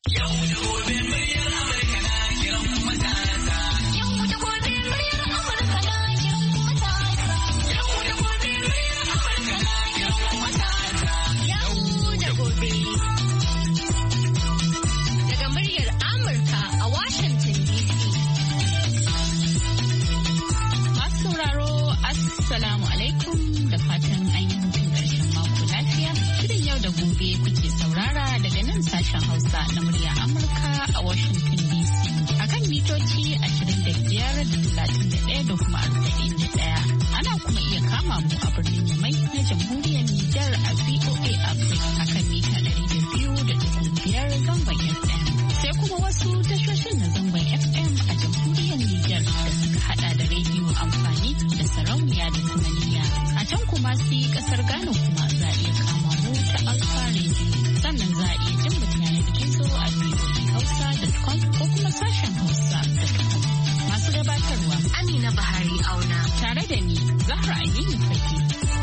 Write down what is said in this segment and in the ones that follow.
Assalamu alaikum da fatan an yi hutun ƙarshen mako lafiya. Shirin yau da gobe kuke saurara daga nan sashen Hausa na murya Amurka a Washington DC. Akan mitoci 25 da kuma 41. Ana kuma iya kama mu a birnin Yamai na jamhuriyar Nijar a VOA Africa akan mita 200.5 zangon FM. Sai kuma wasu tashoshin na zangon FM a jamhuriyar Nijar da suka hada da rediyo amfani da sarauniya da kuma niyya. A can kuma su yi kasar Ghana kuma za a iya kama mu ta Alfa Radio. Sannan za a iya jin mu yanar gizo a voahausa.com ko kuma sashen hausa.com. Masu gabatarwa Amina Bahari Auna tare da ni Zahra Aminu Fage.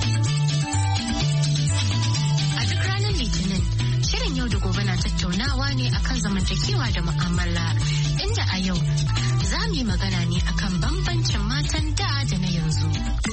A duk ranar Litinin shirin yau da gobe na tattaunawa ne akan zamantakewa da mu'amala, inda a yau za mu yi magana ne akan bambancin matan da na yanzu.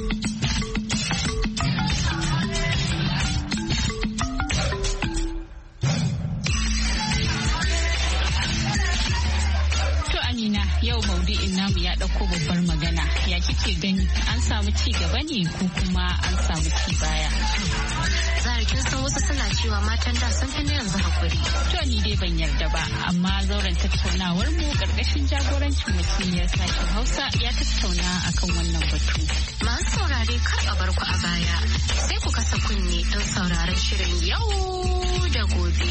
To Amina, yau maudu'in namu ya ɗauko babbar magana. Ya kike gani, an samu ci gaba ne ko kuma an samu ci baya? Kin san wasu suna cewa matan da sun fi na yanzu hakuri. To ni dai ban yarda ba, amma zauren tattaunawar mu karkashin jagorancin wakiliyar sashen Hausa ya tattauna akan wannan batu. Masu saurare kar a bar ku a baya, sai ku kasa kunne don sauraron shirin yau da gobe.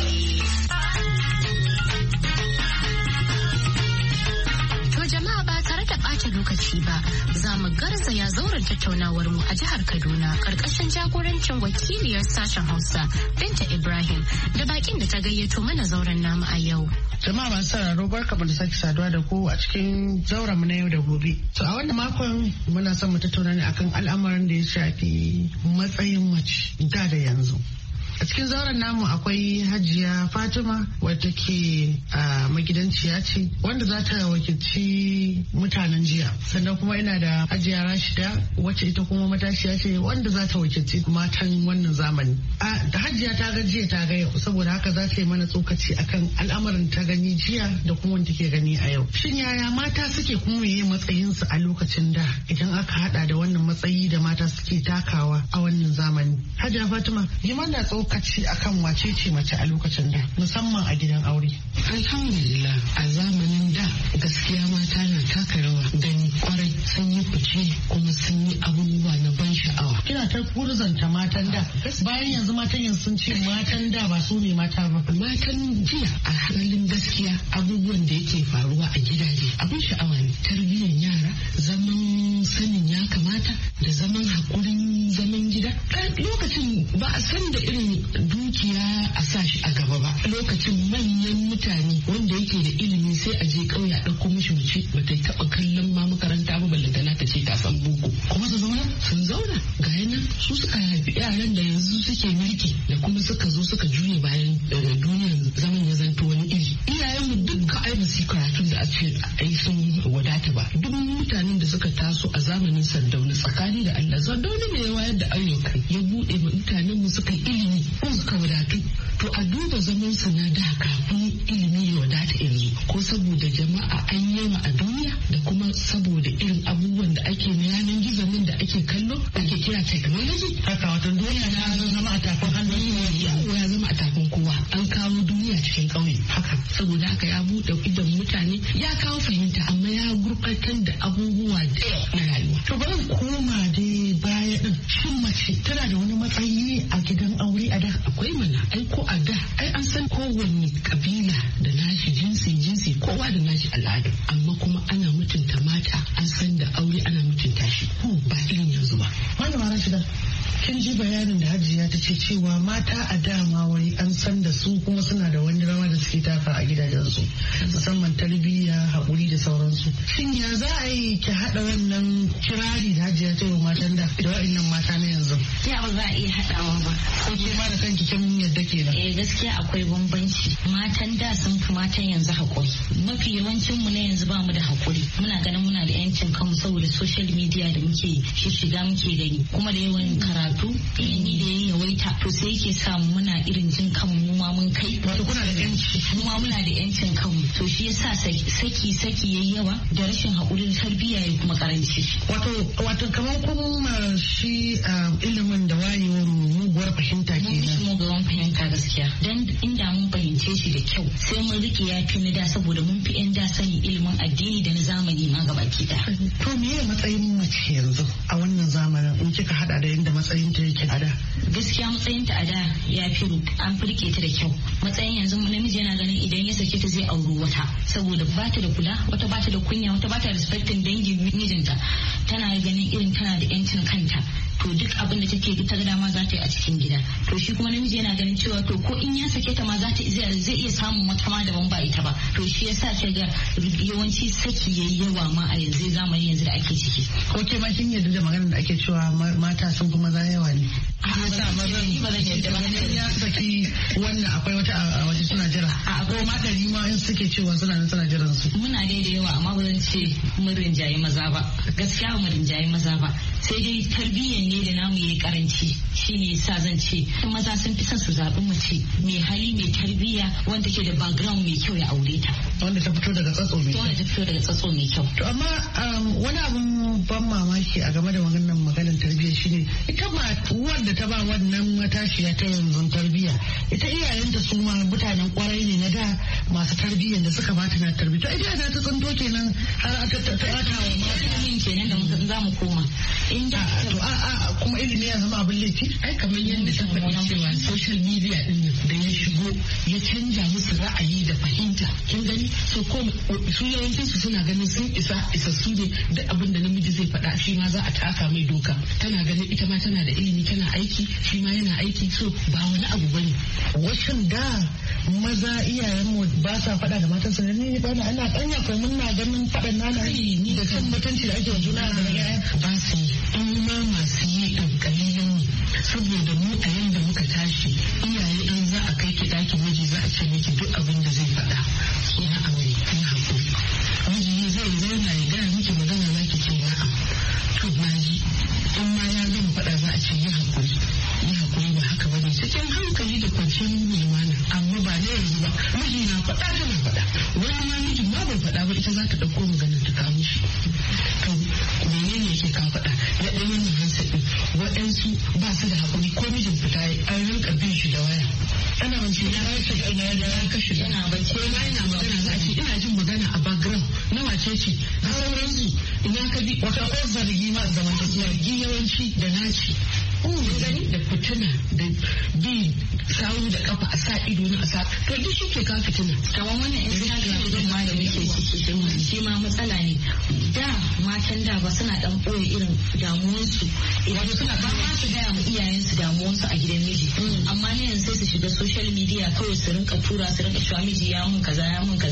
Jama'a ba tare da ɓata lokaci ba, za mu garzaya zauren tattaunawar mu a jihar Kaduna ƙarƙashin jagorancin wakiliyar sashen Hausa Binta Ibrahim da bakin da ta gayyato mana zauren namu a yau. Jama'a masu sauraro barkamu da sake saduwa da ku a cikin zauren mu na yau da gobe. To a wannan makon muna son mu tattauna ne akan al'amuran da ya shafi matsayin mace da yanzu. A cikin zauren namu akwai Hajiya Fatima wadda ke magidanciya ce wanda za ta wakilci mutanen jiya. Sannan kuma ina da Hajiya Rashida wacce ita kuma matashiya ce wanda za ta wakilci matan wannan zamani. Da Hajiya ta ga jiya ta ga yau, saboda haka za ta yi mana tsokaci akan al'amarin ta gani jiya da kuma wanda take gani a yau. Shin yaya mata suke kuma yi matsayinsu a lokacin da idan aka hada da wannan matsayi da mata suke takawa a wannan zamani? Hajiya Fatima, yi mana lokaci akan wace ce mace a lokacin da musamman a gidan aure. Alhamdulillah, a zamanin da gaskiya mata na taka rawa gani kwarai, sun yi fice kuma sun yi abubuwa na ban sha'awa. Kina ta kurzanta matan da, bayan yanzu matan yanzu sun ce matan da ba su ne mata ba. Matan jiya a halin gaskiya abubuwan da yake faruwa a gidaje abin sha'awa ne. Tarbiyyar yara, zaman sanin ya kamata da zaman haƙurin zaman gida. Lokacin ba a san da irin dukiya a sa shi a gaba ba. Lokacin manyan mutane wanda yake da ilimi sai a je ƙauye a ɗauko mishi mace ba ta taɓa kallon ma makaranta ba, ballantana ta ce ta san boko. Kuma sun zauna ga yanan su suka haifi yaran da yanzu suke mulki da kuma suka zo suka juye bayan duniyar zaman ya zanto wani iri. Iyayenmu dukka ai ba su karatun da a ce ai sun wadata ba. Duk mutanen da suka taso a zamanin Sardauna, tsakani da Allah, Sardauna ne ya wayar da ayyukan, ya buɗe ma mutanen mu suka ilimi ko suka wadatu. To a duba zaman su na da kafin ilimi ya wadata yanzu, ko saboda jama'a an yawa a duniya da kuma saboda irin abubuwan da ake na yanar gizo nan da ake kallo ake kira technology. Haka wato duniya ya zama a tafin hannu, ya zama a tafin kowa. An kawo duniya cikin ƙauye. Haka saboda haka ya buɗe idon mutane, ya kawo fahimta, amma ya gurɓatar da abubuwa da na rayuwa. To bari koma dai baya din, shin mace tana da wani matsayi a gidan aure a da? Akwai mana, ai ko a da ai an san kowanne kabila da nashi jinsi kowa da nashi al'ada, amma kuma ana mutunta mata, an san da aure ana mutunta shi ba irin yanzu ba. Malama Rashida, kin ji bayanin da Hajiya ta ce cewa mata a dama wai an san da su kuma suna da wani rawa da suke taka a gidajensu musamman tarbiyya, haƙuri da sauransu. Shin ya za a yi ki haɗa wannan kirari da Hajiya ta yi matan da wa'annan mata na yanzu? Ya ba za a iya haɗawa ba. Ko ke ma da kanki kin yadda kenan? Gaskiya akwai bambanci. Matan da sun fi matan yanzu haƙuri. Mafi yawancin mu na yanzu ba mu da haƙuri. Muna ganin muna da yancin kanmu saboda social media da muke shiga muke gani. Kuma da yawan karatu, ilimi da ya yawaita to sai yake sa muna irin jin kanmu mu ma mun kai. Wato kuna da yanci. Mu ma muna da yancin kanmu. To shi yasa saki yayi yawa da rashin haƙurin tarbiyya ya kuma karanci. Wato kamar kuma shi ilimin da wayewar muguwar fahimta kenan. Muguwar fahimta gaskiya. Dan inda mun fahimce shi da kyau sai mun rike ya fi na da saboda mun fi 'yan da sani ilimin addini da na zamani ma gaba ki da. To me matsayin mace yanzu a wannan zamanin in kika hada da yadda matsayin ta yake a da? Gaskiya matsayin ta a da ya fi an fi rike ta da kyau. Matsayin yanzu namiji yana ganin idan ya sake ta zai auri wata saboda ba ta da kula, wata ba ta da kunya, wata ba ta respecting dangin mijinta. Tana ganin irin tana da 'yancin kanta. To duk abin da take ta dama za ta yi a cikin gida. To shi kuma namiji yana ganin cewa to ko in ya sake ta ma zai iya samun wata ma daban ba ita ba. To shi yasa ta ga yawanci saki yayi yawa ma a yanzu zamani yanzu da ake ciki. Ko ke ma kin yarda da maganar da ake cewa mata sun fi maza yawa ne? Yasa mazan ba zan yarda ba. Ya saki wannan akwai wata a waje suna jira. A ko ma ɗari ma in suke cewa suna jiran su. Muna dai da yawa amma ba zan ce mun rinjaye maza ba. Gaskiya mun rinjaye maza ba. Sai dai tarbiyyar ne da namu yayi karanci shine yasa zan ce maza sun fi son su zaɓi mace mai hali mai tarbiyya wanda ke da background mai kyau ya aure ta. Wanda ta fito daga tsatso mai kyau. Wanda ta fito daga tsatso mai kyau. To amma wani abun ban mamaki a game da maganar tarbiyya shine ita ma wanda ta ba wannan matashiya ta yanzu tarbiyya ita iyayenta su ma mutanen kwarai ne na da masu tarbiyyar da suka bata na tarbiyya. To ita ta tsanto kenan har ta ɓata wa ilimin kenan da muka za mu koma. Kuma ilimi ya zama abin laifi? Ai kamar yadda ta faɗi cewa social media din da ya shigo ya canja musu ra'ayi da fahimta. Kin gani? So ko su yawancin su suna ganin sun isassu ne da abin da namiji zai faɗa shi ma za a taka mai doka. Tana ganin ita ma tana da ilimi tana aiki shi ma yana aiki so ba wani abu bane. Washin da maza iyayenmu ba sa faɗa da matansu ne ni ba ana ɗanya ko muna ganin faɗan nana da san mutunci da ake wa juna da yaya ba su yi. In ma masu yi ɗan ƙalilan ne saboda mu a yanda muka tashi iyaye in za a kai ki ɗakin miji za a ce miki duk abin da zai faɗa ina aure ina haƙuri. Miji zai zauna ya gaya miki magana za ki ce na'am to na ji in ma ya zama faɗa za a ce yi haƙuri ba haka ba ne cikin hankali da kwanciyar lumana amma ba na yanzu ba miji na faɗa tana faɗa wani ma mijin ma bai faɗa ba ita za ta ɗauko maganar ta kawo shi. To menene yake kawo faɗa ya ɗan wannan hansa ɗin waɗansu ba su da haƙuri ko mijin fita an rinka bin shi da waya ana wance ya kashe yana bacci ko ma yana magana za a ce ina jin magana a background na wace ce da sauransu ina ka bi wata ko zargi ma zargi yawanci da naci gani da fitina da bi sawu da kafa a sa ido na a sa to duk shi ke ka fitina kamar wannan Instagram din ma da muke ciki shi ma matsala ne da matan da ba suna dan boye irin damuwansu idan suna ba ma su gaya ma iyayensu damuwansu a gidan miji amma ne yanzu sai su shiga social media kawai su rinka tura su rinka cewa miji ya mun kaza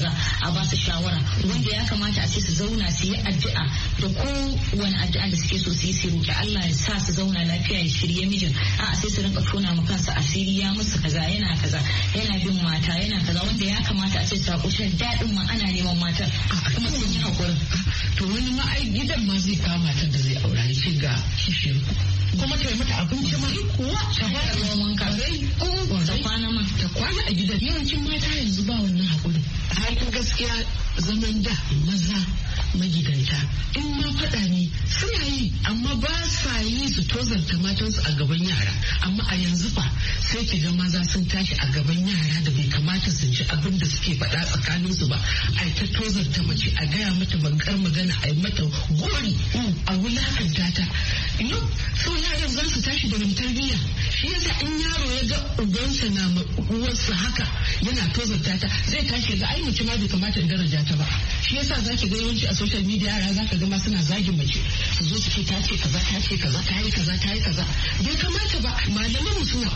a ba su shawara wanda ya kamata a ce su zauna su yi addu'a da kowane addu'a da suke so su yi su roki Allah ya sa su zauna lafiya ya shirye mijin a sai su rinka tona ma kansa asiri ya musu kaza yana bin mata yana kaza wanda ya kamata a ce su hakushin daɗin ma ana neman matar kuma sun yi hakurin. To wani ma ai gidan ma zai kawo matar da zai aura ya ce ga kishiyar kuma ta yi mata abinci ma kuwa ta ba da ruwan wanka ta kwana a gidan yawancin mata yanzu ba wannan haƙuri. A halin gaskiya zaman da maza magidanta in ma faɗa ne suna yi amma ba sa yi su tozarta matansu a gaban yara amma a yanzu fa sai ki ga maza sun tashi a gaban yara da bai kamata su ji abin da suke faɗa tsakaninsu ba a ta tozarta mace a gaya mata bakar magana a yi mata gori a wulakanta ta so yaran za su tashi da wani tarbiyya shi yasa in yaro ya ga ubansa na uwarsa haka yana tozarta ta zai tashi ga ai mace ma bai kamata in daraja ta ba. Shi yasa zaki ga yawanci a social media yara zaka ga ma suna zagin mace su zo su ce ta ce kaza ta ce kaza ta yi kaza ta yi kaza. Bai kamata ba. Malaman mu suna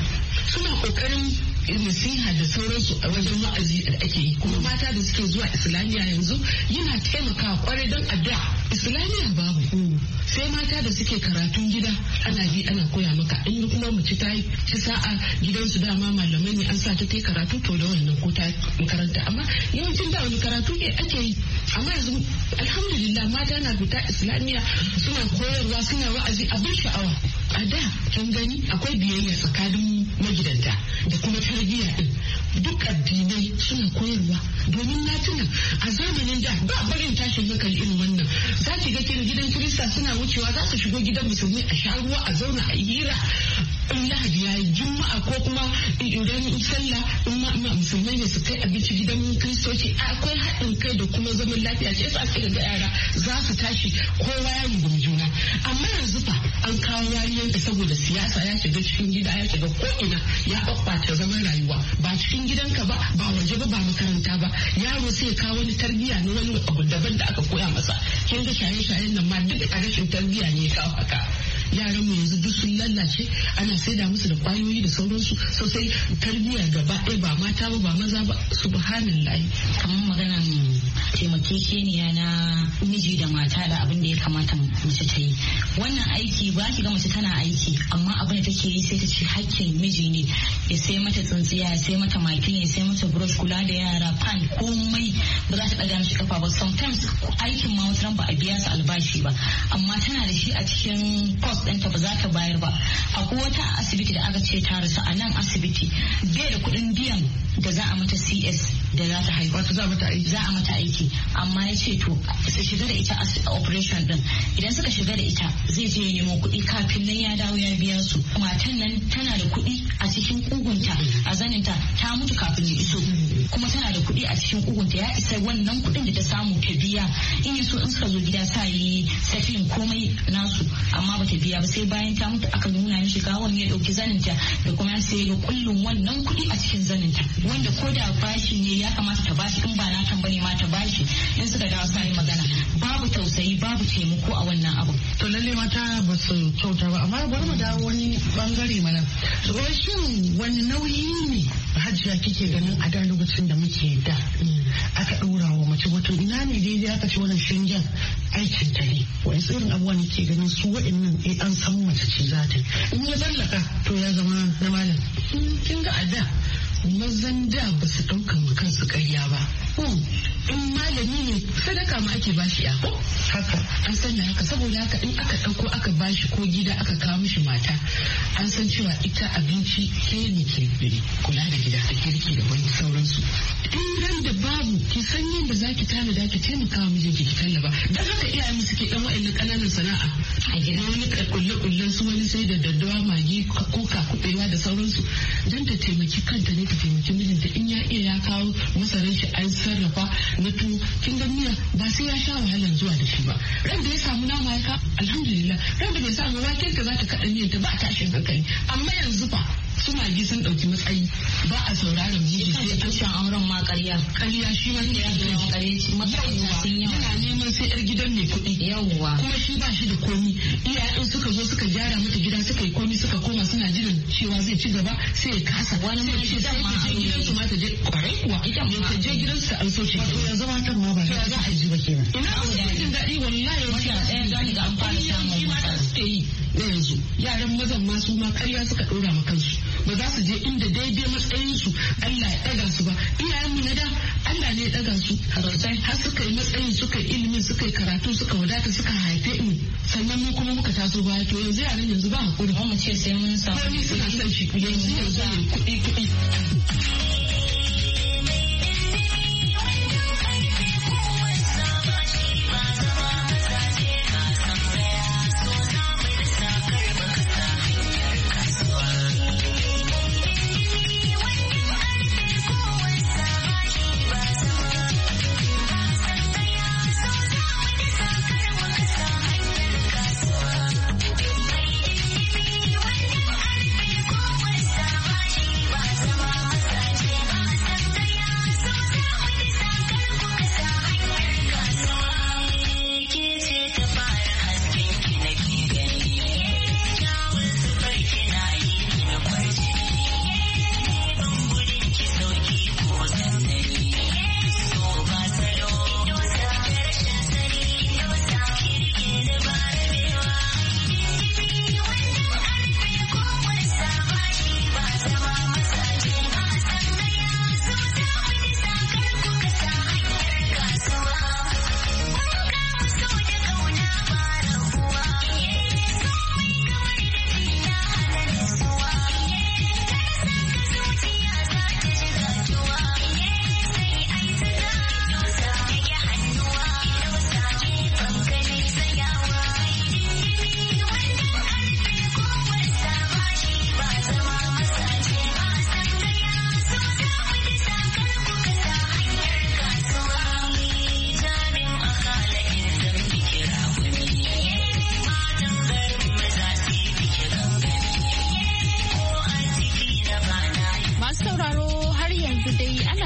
kokarin nasiha da sauransu a wajen wa'azi da ake yi, kuma mata da suke zuwa islamiyya yanzu yana taimakawa kwarai don addu'a. Islamiyya babu sai mata da suke karatun gida ana bi ana koya maka. In kuma mace ta yi ci sa'a gidansu dama malamai ne an sa ta yi karatu to da wannan ko ta makaranta, amma yawancin da wani karatu ne ake yi. Amma yanzu alhamdulillah mata na fita islamiyya suna koyarwa suna wa'azi abin sha'awa. A da kin gani akwai biyayya tsakanin magidanta da kuma tarbiyya din. Duk addinai suna koyarwa domin na tuna a zamanin da ba barin tashin hankali irin wannan. Za ki ga gidan Kirista suna wucewa za su shigo gidan musulmi a sha ruwa a zauna a hira. In Lahadi ya yi Juma'a ko kuma idan sallah in musulmai ne su kai abinci gidan Kiristoci. Akwai haɗin kai da kuma zaman lafiya ce yasa ake ga yara za su tashi kowa ya rungumi juna. Amma yanzu fa an kawo yariyar da saboda siyasa ya shiga cikin gida ya shiga ko'ina ya ɓaɓɓata zaman rayuwa ba cikin gidanka ba waje ba makaranta ba. Yaro sai ya kawo wani tarbiyya na wani abu daban da aka koya masa. Kin ga shaye-shayen nan ma duk a rashin tarbiyya ne ya kawo haka. Yaran mu yanzu duk sun lallace ana saida musu da kwayoyi da sauransu sosai. Tarbiyya gaba ɗaya ba mata ba maza ba subhanallahi. Kamar maganan taimakekeniya na miji da mata da abin da ya kamata mace ta yi. Wannan aiki ba ki ga mace tana aiki amma abin da take yi sai ta ce hakkin miji ne ya sai mata tsintsiya ya sai mata makilin ya sai mata brush kula da yara pan komai ba za ta ɗaga mishi kafa ba. Sometimes aikin ma wata ba a biya su albashi ba amma tana da shi a cikin cost ɗinta ba za ta bayar ba. Akwai wata asibiti da aka ce ta rasu a nan asibiti bai da kuɗin biyan da za a mata CS da za ta haihu. Wato za a mata aiki amma ya ce to su shiga da ita operation din. Idan suka shiga da ita zai je ya nemo kuɗi kafin nan ya dawo ya biya su. Matan nan tana da kuɗi a cikin kugunta a zaninta ta mutu kafin ya iso kuma tana da kuɗi a cikin kugunta ya isa wannan kuɗin da ta samu ta biya. In ya so in suka zo gida sa yi settling komai nasu amma bata biya ba sai bayan ta mutu aka nuna mishi gawon ya ɗauki zaninta da kuma sai ga kullum wannan kuɗi a cikin zaninta wanda ko da bashi ne ya kamata ta bashi in ba na tambane ma ta bashi. In suka dawo sa yi magana babu tausayi babu taimako a wannan abu. To lalle mata ba su kyauta ba amma bari mu dawo wani bangare mana. To shin wani nauyi ne Hajiya kike ganin a da lokacin da muke da aka ɗora wa mace wato ina ne daidai aka ce wannan shingen aikin ta ne wani irin abubuwa ne ke ganin su waɗannan an san mace ce za ta in ya tsallaka to ya zama na malam. Kin ga a da mazan da ba su ɗaukan kansu ƙarya ba. In malami ne sadaka ma ake bashi ya haka an san da haka saboda haka in aka ɗauko aka bashi ko gida aka kawo mishi mata an san cewa ita abinci ke ne ke kula da gida da girki da wani sauransu. In ran da babu ki san yadda za ki tanada ki taimaka wa mijinki ki tallaba dan haka iyayen mu suke dan wa'annan ƙananan sana'a a gida wani kulle su wani sai da daddawa magi kuka kuɓewa da sauransu dan ta taimaki kanta ne ta taimaki mijinta in ya iya ya kawo masarar shi an sarrafa na tuwo kin ga miya ba sai ya sha wahalan zuwa da shi ba. Ran da ya samu nama ya ka alhamdulillah ran da bai samu waken ta za ta kaɗa miyanta ba tashin hankali. Amma yanzu fa su magi sun ɗauki matsayi ba a sauraron miji sai an sha auren ma ƙarya shi ma ya ga ƙarya shi yana neman sai yar gidan mai kuɗi yawwa kuma shi ba shi da komi iyayen suka zo suka gyara mata gida suka yi komi suka koma suna jiran cewa zai ci gaba sai ya kasa wani mai ce zai ma je gidan su ma ta je kwarai kuwa ita ma ta je gidan su an so ce yanzu matan ma ba za a ji ba kenan ina abu da jin daɗi wallahi wata ɗaya gani ga an fara samun mata suke yi na yanzu yaran mazan ma su ma ƙarya suka ɗora ma kansu ba za su je inda daidai matsayinsu Allah ya ɗaga su ba. Iyayenmu na da Allah ne ya ɗaga su har suka yi matsayin suka yi ilimin suka yi karatu suka wadata suka haife mu sannan mu kuma muka taso baya to yanzu yaran yanzu ba hakuri mu ce sai mun samu kuɗi suna son shi yanzu ne kuɗi.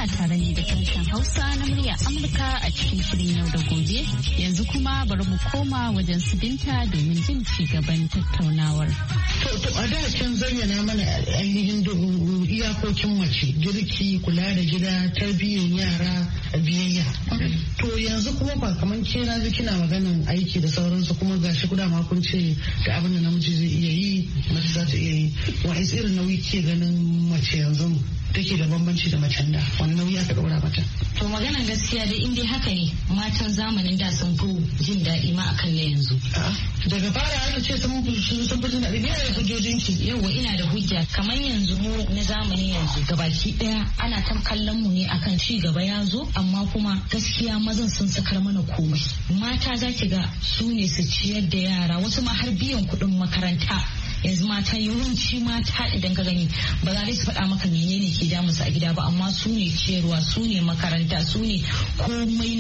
ana tare ne da sashen Hausa na murya Amurka a cikin shirin yau da gobe. Yanzu kuma bari mu koma wajen su Binta domin jin ci gaban tattaunawar. To a da can zayyana mana ainihin iyakokin mace, girki, kula da gida, tarbiyyar yara, biyayya. To yanzu kuma ba kamar ke na ji kina maganin aiki da sauransu kuma gashi kuda ma kun ce da abin da namiji zai iya yi mace za ta iya yi. Wa'is irin nauyi ke ganin mace yanzu take da bambanci da macen da wani nauyi aka ɗora mata. To maganar gaskiya dai in dai haka ne matan zamanin da sun fi jin daɗi ma akan na yanzu. Daga fara aka ce sun fi jin daɗi ne da hujjojin ki. Yawwa ina da hujja kamar yanzu mu na zamanin yanzu gabaki ɗaya ana ta kallon mu ne akan ci gaba ya zo amma kuma gaskiya mazan sun sakar mana komai. Mata za ki ga su ne su ciyar da yara wasu ma har biyan kuɗin makaranta. Yanzu mata yawanci mata idan ka gani ba za su faɗa maka menene ke damusu a gida ba amma su ne ciyarwa su ne makaranta su ne komai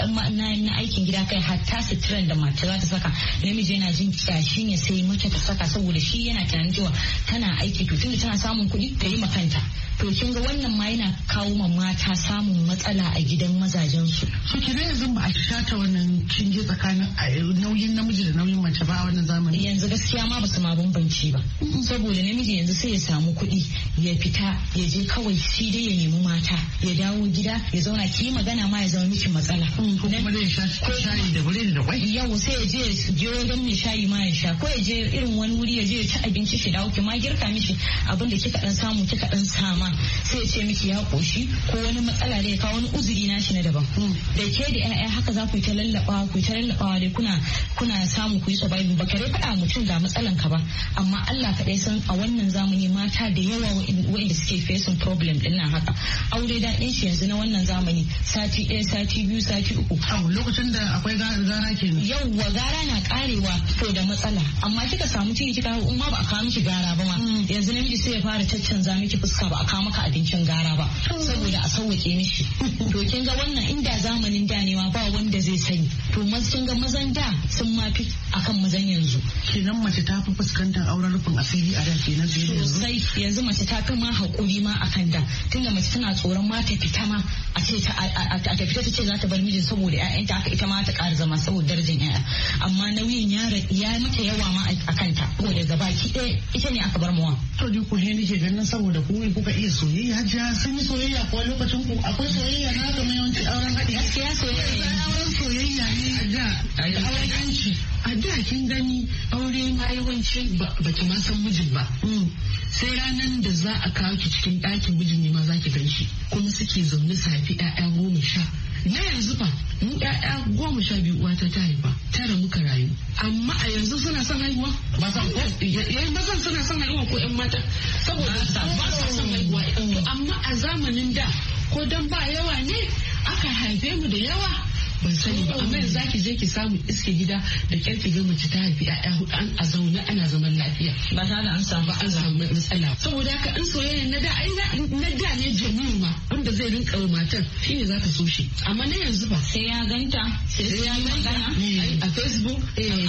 na aikin gida kai hatta suturan da mata za ta saka namiji yana jin kyashi ne sai mace ta saka saboda shi yana tunanin cewa tana aiki to tunda tana samun kuɗi ta yi makanta. To kin ga wannan ma yana kawo ma mata samun matsala a gidan mazajen su. So ki yanzu ba a shata wannan cinge tsakanin nauyin namiji da nauyin mace ba a wannan zamani. Yanzu gaskiya ma basu ma bambanci ba. Saboda namiji yanzu sai ya samu kuɗi ya fita ya je kawai shi dai ya nemi mata ya dawo gida ya zauna ki magana ma ya zama miki matsala. Ko kuma zai sha shayi da biredi da kwai. Yau sai ya je wajen mai shayi ma ya sha ko ya je irin wani wuri ya je ya ci abinci shi dawo ki ma girka mishi abin da kika dan samu kika dan sama sai ya ce miki ya koshi ko wani matsala da ya kawo wani uzuri na shi na daban. Da ke da ƴaƴa haka za ku yi ta lallabawa dai kuna samu ku yi survival ba kare faɗa mutum ga matsalan ka ba amma Allah kaɗai san a wannan zamani mata da yawa waɗanda suke facing problem din nan haka aure daɗin shi yanzu na wannan zamani sati 1 sati 2 sati 3 lokacin da akwai gara kenan. Yawwa gara na karewa to da matsala amma kika samu ciki kika in ma ba a kawo miki gara ba ma yanzu namiji sai ya fara caccanza miki fuska ba a kawo maka abincin gara ba saboda a sauwake mishi. To kin ga wannan inda zamanin da ne ma ba wanda zai sani to kin ga mazan da sun mafi akan mazan yanzu. Kenan mace ta fi fuskantar auren rufin asiri a da kenan sosai yanzu mace ta fi ma haƙuri ma akan da tunda mace tana tsoron ma ta fita ma a ce ta fita ta ce za ta bar mijin saboda ƴaƴanta aka ita ma ta ƙara zama saboda darajar ƴaƴa amma nauyin ya mata yawa ma a kanta saboda gabaki ɗaya ita ne aka bar mawa. To ni ku ne ke ganin saboda ku kuka iya soyayya hajiya sun yi soyayya ko lokacin ku akwai soyayya na ga yawanci auren haɗi. Gaskiya soyayya auren soyayya ne a da auren yanci. A da kin gani aure ma yawanci baki ma san mijin ba. Sai ranar da za a kawo ki cikin ɗakin mijin ne ma za ki gan shi kuma suke zaune safi 'ya'ya 10. Na yanzu fa mu 'ya'ya 12 uwata ta haifa 9 muka rayu amma a yanzu suna son haihuwa mazan suna son haihuwa ko 'yan mata saboda ba sa son haihuwa amma a zamanin da ko dan ba yawa ne aka haife mu da yawa ban sani ba amma yanzu zaki je ki samu iske gida da kyar ki ga mace ta haifi 'ya'ya 4 a zaune ana zaman lafiya ba tare da an samu matsala saboda haka in soyayya na da ne jami'u ma wanda zai rinka wa matar shine za ta so shi amma na yanzu ba sai ya ganta sai ya magana a Facebook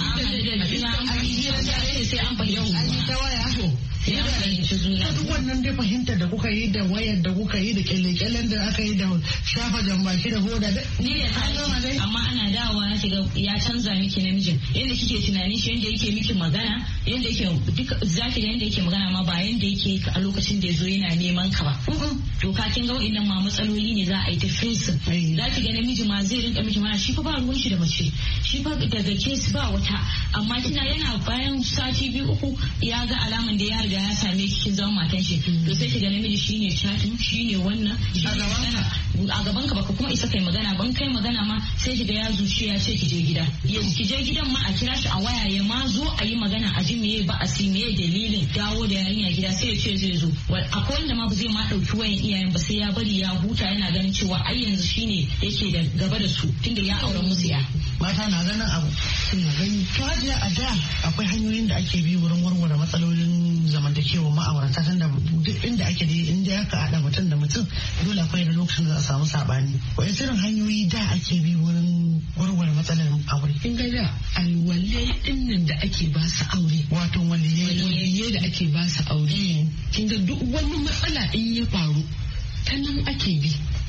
sai an bayyana ta waya duk wannan dai fahimtar da kuka yi da wayar da kuka yi da kyale-kyalen da aka yi da shafa jambaki da hoda amma ana dawowa na shiga ya canza miki namijin yadda kike tunanin shi yadda yake miki magana yadda yake duka zaki da yadda yake magana ma ba yadda yake a lokacin da yazo yana neman ka ba to ka kin ga wa'annan ma matsaloli ne za a yi ta facing zaki ga namiji ma zai rinka miki mana shi fa ba ruwan shi da mace shi fa daga case ba wata amma kina yana bayan sati 2-3 ya ga alaman da ya riga ya same ki kin zama matan shi to sai ki ga namiji shine chatting shine wannan a gaban ka baka kuma isa kai magana ban kai magana ma sai ki ga ya zuci ya ce ki je gida ki je gidan ma a kira shi a waya ya ma zo a yi magana a ji meye ba a si meye dalilin dawo da yarinya gida sai ya ce zai zo akwai wanda ma ba zai ma dauki wayan iyayen ba sai ya bari ya huta yana ganin cewa ai yanzu shine yake da gaba da su tunda ya aure musu ya mata na ganin abu suna gani to hajiya a da akwai hanyoyin da ake bi wurin warware matsalolin zamantakewa ma'aurata tunda duk inda ake da inda aka haɗa mutum da mutum dole akwai da lokacin da za a samu sabani wani irin hanyoyi da ake bi wurin warware matsalar aure kin ga da alwalai dinnan da ake ba su aure wato waliyai da ake ba su aure kin ga duk wani matsala in ya faru ta nan ake bi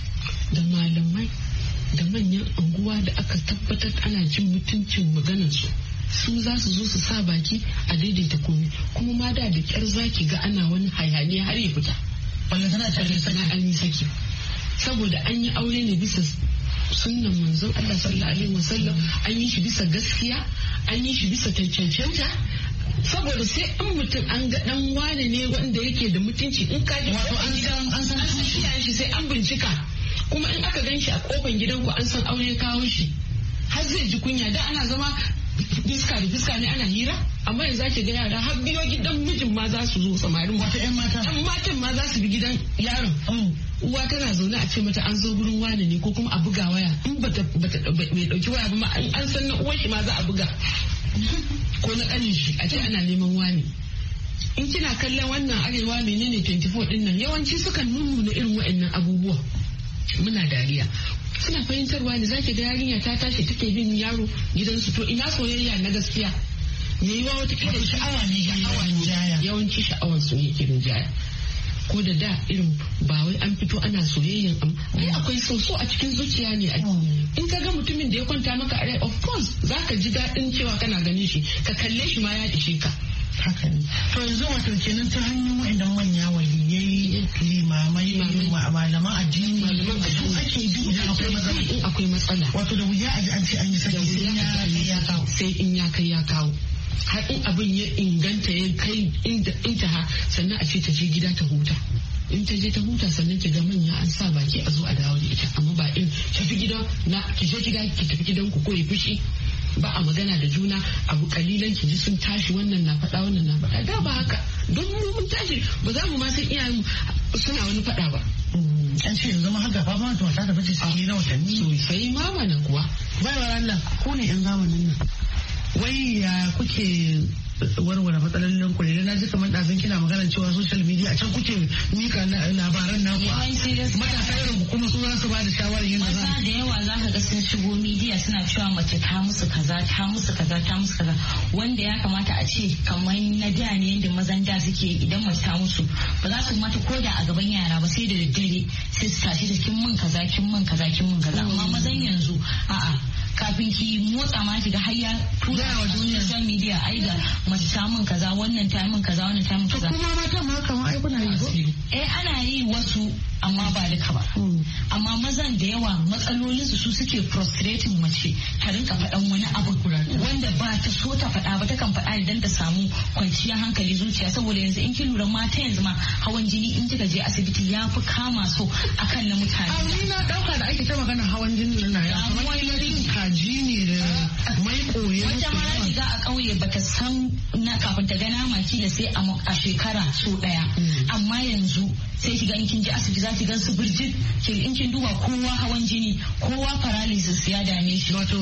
da malamai da manyan unguwa da aka tabbatar ana jin mutuncin maganarsu su za su zo su sa baki a daidaita komai. Kuma ma da kyar zaki ga ana wani hayaniya har ya fita. Wannan tana tare sana an yi saki. Saboda an yi aure ne bisa sunnan manzon Allah sallallahu alaihi wasallam, an yi shi bisa gaskiya, an yi shi bisa cancanta. Saboda sai an mutum an ga dan wane ne wanda yake da mutunci, in ka ji wato an san shi sai an bincika. Kuma in aka gan shi a kofan gidanku an san aure kawo shi, har zai ji kunya. Da ana zama fiska da fiska ne ana hira, amma yanzu ake ga yara har biyo gidan mijin ma za su zo, samarin wata yan matan ma za su bi gidan yaron. Uwa tana zaune a ce mata an zo gurin wane ne, ko kuma a buga waya, in bata bai dauki waya ba ma an san na uwar shi ma za a buga ko na kanin shi a ce ana neman wani. In kina kallon wannan arewa menene 24 din nan, yawanci sukan nuna irin waɗannan abubuwa. Muna dariya, suna fahimtarwa ne. Zaki ga yarinya ta tashi take bin yaro gidansu, to ina soyayya na gaskiya? Me yiwa wata kila sha'awa ne, yawanci sha'awar su ne kirin jaya. Ko da irin ba wai an fito ana soyayyan ai akwai soso a cikin zuciya ne. In ka ga mutumin da ya kwanta maka a rai, of course zaka ji daɗin cewa kana ganin shi, ka kalle shi ma ya ishe ka. Haka ne. To yanzu wato kenan ta hanyar waɗannan manya waliyai, limamai, malaman addini, su ake bi idan akwai matsala. Wato da wuya an ce an yi saki sai in ya kai ya kawo. Har in abin ya inganta ya kai intaha, sannan a ce ta je gida ta huta. In ta je ta huta sannan ki ga manya an sa baki a zo a dawo da ita. Amma ba in tafi gida na ki je gida ki tafi gidan ku ko ya fushi. Ba a magana da juna, abu kalilan ki ji sun tashi, wannan na faɗa wannan na faɗa. Da ba haka, don mu mun tashi ba za mu ma san iyayen suna wani faɗa ba. An ce yanzu ma haka fa ma ta da bace sai na watanni sosai ma mana kuwa. Baiwar Allah, ko ne yan zamanin nan wai ya kuke warware matsalolin ku ne? Na ji kamar ɗazin kina magana cewa social media a can kuke mika labaran na ku matasa irin ku kuma su za su ba da shawarar yadda za a da yawa za ka ga sun shigo media suna cewa mace ta musu kaza ta musu kaza ta musu kaza, wanda ya kamata a ce kamar na da ne yadda mazan da suke idan mace ta musu ba za su mata koda a gaban yara ba, sai da daddare sai su tashi da kin mun kaza kin mun kaza kin mun kaza. Amma mazan yanzu a'a, kafin ki motsa ma ki ga har ya tura wa duniya social media, ai da mace ta mun kaza, wannan ta mun kaza, wannan ta mun kaza. Kuma mata ma kamar ai kuna yi ko? Ana yi wasu amma ba duka ba. Amma mazan da yawa matsalolin su suke frustrating mace ta rinka faɗan wani abu wanda ba ta so ta faɗa ba, ta kan faɗa idan ta samu kwanciyar hankali zuciya. Saboda yanzu in kin lura mata yanzu ma hawan jini in kika je asibiti ya fi kama so akan na mutane. Ni na dauka da ake ta magana hawan jini na ya kaji ne da mai koyi. Wata ma za ga a ƙauye bata san na kafin ta ga nama kila sai a shekara so ɗaya. Amma yanzu sai ki ga in kin je asibiti za ki gan su birjit, in kin duba kowa hawan jini, kowa paralysis ya dame shi, wato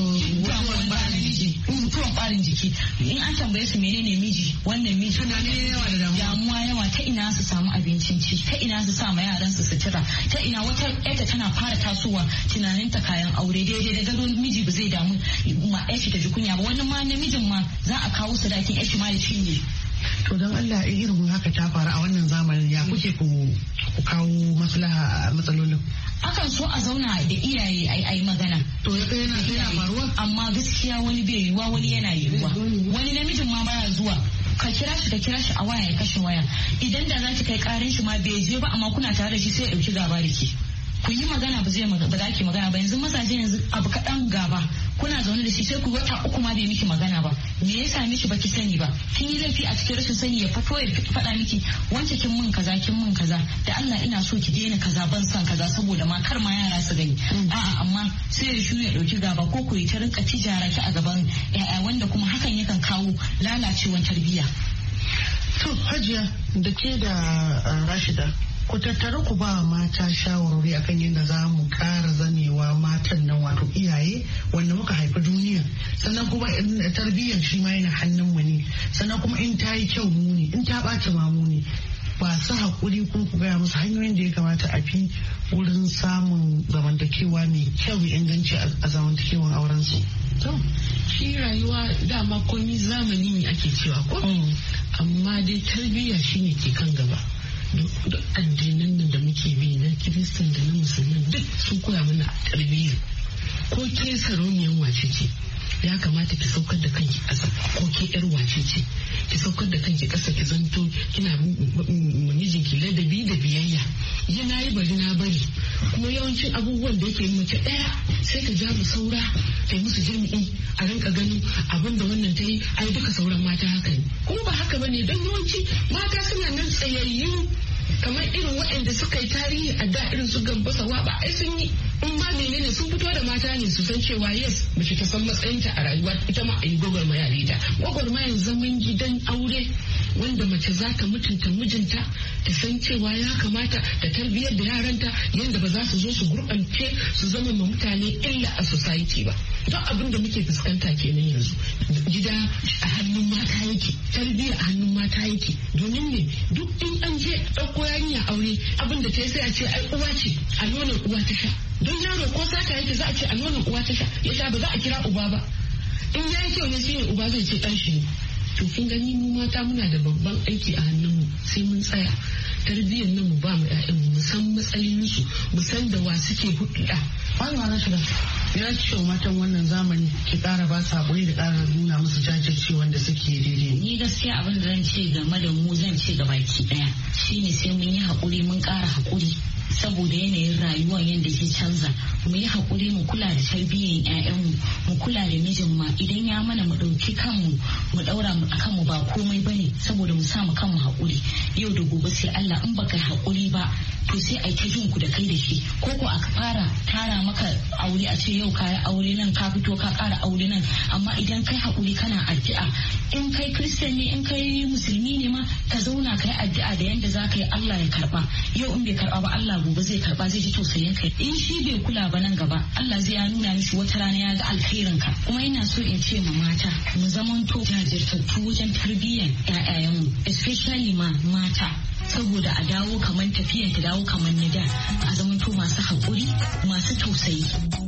mutuwan ɓarin jiki. In an tambaye su menene miji, wannan miji damuwa yawa, ta ina su samu abincin ci, ta ina su sa ma yaran su sutura, ta ina wata ƴarta tana fara tasowa tunanin ta kayan aure, daidai da gado miji ba zai damu ma ƴarshi ta ji kunya ba, wani ma namijin ma za a kawo sadakin ƴarshi ma ya cinye. To don Allah irin haka ta faru a wannan zamanin, ya kuke ku kawo maslaha a matsalolin? Akan so a zauna da iyaye a yi magana. To ya kai yana faruwa? Amma gaskiya wani bai yiwuwa, wani yana yiwuwa. Wani namijin ma baya zuwa. Ka kira shi a waya ya kashe waya. Idan da za ki kai karin shi ma bai je ba, amma kuna tare da shi sai ya dauki gaba da ke. Ku yi magana ba za ki magana ba. Yanzu mazaje yanzu abu kaɗan gaba, kuna zaune da shi sai ku wata uku ma bai miki magana ba. Me ya same shi baki sani ba? Kin yi laifi a cikin rashin sani, ya fito ya faɗa miki wance kin mun kaza kin mun kaza, da Allah ina so ki daina kaza, ban san kaza saboda ma kar ma yara su gani. A'a, amma sai ya shu ya dauki gaba, ko ku yi ta rinka tijara ki a gaban ƴaƴa, wanda kuma hakan yakan kawo lalacewar tarbiyya. To Hajiya da ke da Rashida, ku tattara ku ba mata shawarwari akan yadda za mu ƙara zamewa matan nan, wato iyaye wanda muka haifi duniya, sannan kuma tarbiyyar shi ma yana hannun mu ne, sannan kuma in ta yi kyau mu ne, in ta ɓaci ma mu ne. Ba su haƙuri ko ku gaya musu hanyoyin da ya kamata a fi wurin samun zamantakewa mai kyau mai inganci a zamantakewan auren su. To, shi rayuwa dama komi zamani ne ake cewa ko? Amma dai tarbiyya shine ke kan gaba. duk addinan nan da muke bi na kiristan da na musulman duk sun koya mana tarbiyya. Ko ke sarauniyan wace ce ya kamata ki saukar da kanki ƙasa, ko ke yar wace ce ki saukar da kanki ƙasa, ki zanto kina mijinki ladabi da biyayya. Yana yi bari na bari, kuma yawancin abubuwan da yake mace ɗaya sai ka ja mu saura ta musu jami'i a rinka ganin abin da wannan ta yi ai duka sauran mata haka ne, kuma ba haka bane. Don yawanci mata suna nan tsayayyu kamar irin waɗanda suka yi tarihi a da irin su Gambasa ba ai sun yi in ma menene sun fito da mata ne su san cewa yes mace ta san matsayinta a rayuwa, ita ma a yi gwagwarmaya da ita. Gwagwarmayan zaman gidan aure wanda mace za ta mutunta mijinta, ta san cewa ya kamata ta tarbiyyar da yaranta yadda ba za su zo su gurɓance su zama ma mutane illa a society ba. Don abin da muke fuskanta kenan yanzu, gida a hannun mata yake, tarbiyya a hannun mata yake. Domin ne duk in an je ɗauko yarinya aure abin da ta yi sai a ce ai uwa ce, a nonon uwa ta sha. Don yaro ko sata yake za a ce a nonon uwa ta sha, ya sha ba za a kira uba ba. In ya yi kyau ne shine uba zai ce ɗan shi ne. To kin gani mu mata muna da babban aiki a hannunmu, sai mun tsaya tarbiyyar nan mu ba mu ƴaƴanmu, mu san matsayinsu, mu san da wa suke hulɗa. Malama Rashida, ya ce matan wannan zamani ki ƙara ba su haƙuri da ƙara nuna musu jajircewa da suke daidai. Ni gaskiya abin da zan ce game da mu zan ce ga baki ɗaya shine sai mun yi haƙuri, mun ƙara haƙuri saboda yanayin rayuwar yadda ke canza. Mu yi haƙuri, mu kula da tarbiyyar 'ya'yanmu, mu kula da mijin ma idan ya mana mu ɗauki kanmu mu ɗaura a kanmu ba komai bane, saboda mu sa mu kanmu haƙuri. Yau da gobe sai Allah, in baka haƙuri ba to sai a ta jin ku da kai da shi, ko a fara tara maka aure a ce yau ka yi aure nan, ka fito ka ƙara aure nan. Amma idan kai haƙuri kana addu'a, in kai Kirista ne in kai musulmi ne ma ka zauna ka yi addu'a da yanda za ka yi Allah ya karɓa. Yau in bai karɓa ba Allah gobe zai karɓa, zai ji tausayin kai. In shi bai kula ba nan gaba Allah zai ya nuna mishi wata rana ya ga alkhairin ka. Kuma ina so in ce ma mata mu zamanto jajirtattu wajen tarbiyyar ƴaƴayenmu, especially ma mata, saboda a dawo kaman tafiyan ta dawo kaman na da, a zamanto masu haƙuri, masu tausayi.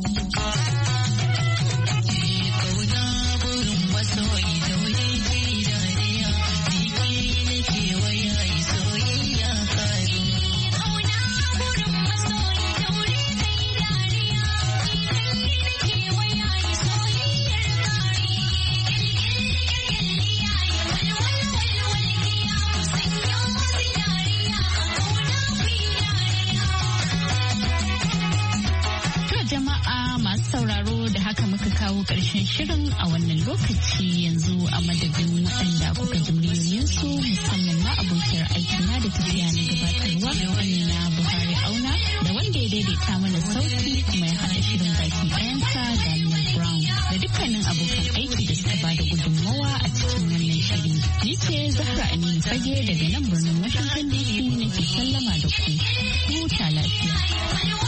Ƙarshen shirin a wannan lokaci yanzu a madadin waɗanda kuka ji muryoyinsu, musamman ma abokiyar aikina da tafiya na gabatarwa Amina Buhari Auna, da wanda ya daidaita mana sauti kuma ya haɗa shirin baki ɗayansa Daniel Brown, da dukkanin abokan aiki da suka bada gudunmawa a cikin wannan shiri. Ni ce Zahra Aminu Fage daga nan birnin Washington DC nake sallama da ku. Huta lafiya.